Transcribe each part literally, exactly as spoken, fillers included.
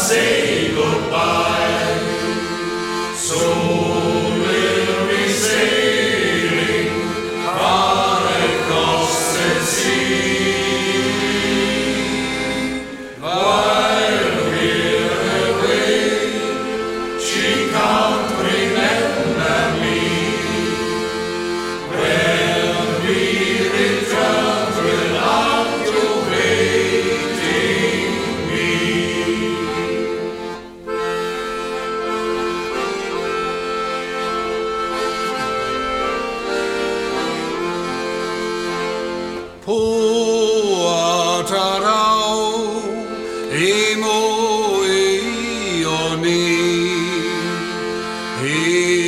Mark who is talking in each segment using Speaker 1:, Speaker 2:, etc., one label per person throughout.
Speaker 1: say goodbye. Soon we'll be sailing far across the sea. While we're away, she can't remember me. When we return, we'll have you waiting me.
Speaker 2: Puatarau I mo ioni I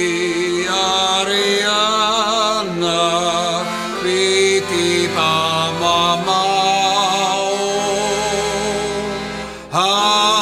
Speaker 2: Ariana Kriti Pamamao.